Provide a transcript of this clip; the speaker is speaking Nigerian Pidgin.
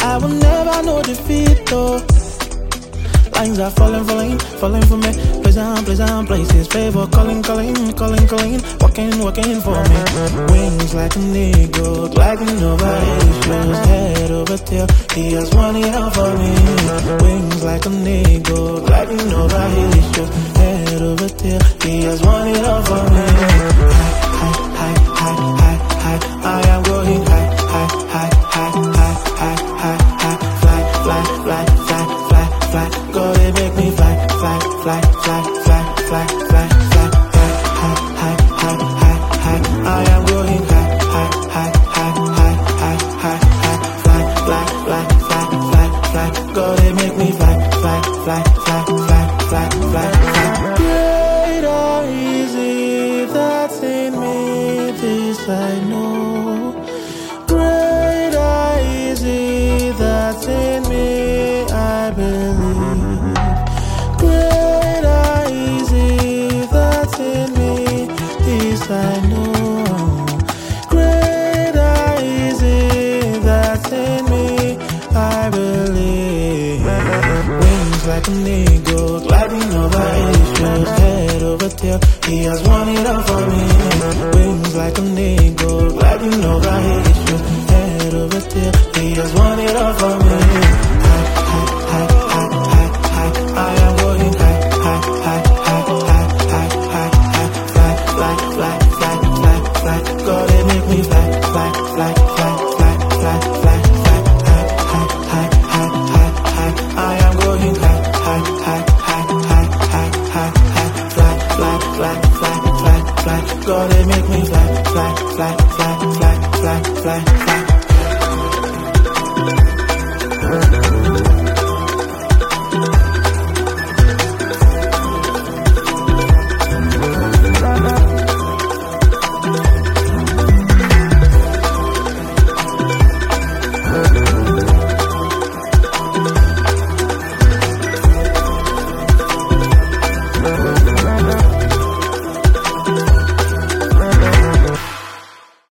I will never know defeat though. Lines are falling for me. Places. Favor calling, working for me. Wings like an eagle, gliding over issues. Head over tail, he has won it all for me. Wings like an eagle, gliding over issues. Head over tail, he has won it all for me. High, I am going high. Fly, go they make me fly. High, I am going high. Fly, go they make me fly. Great or easy, that's in me, this I know. Great or easy, that's in me, I believe. Great or easy, that's in me, this I know. Great or easy, that's in me, I believe. Wings like an eagle, gliding over issues. Head over tail, he has won it all for me. Wings like an eagle, gliding over issues. Head over tail, he has won it all for me. I am going high. Fly, go they make me fly. I am going high. Fly, go they make me fly.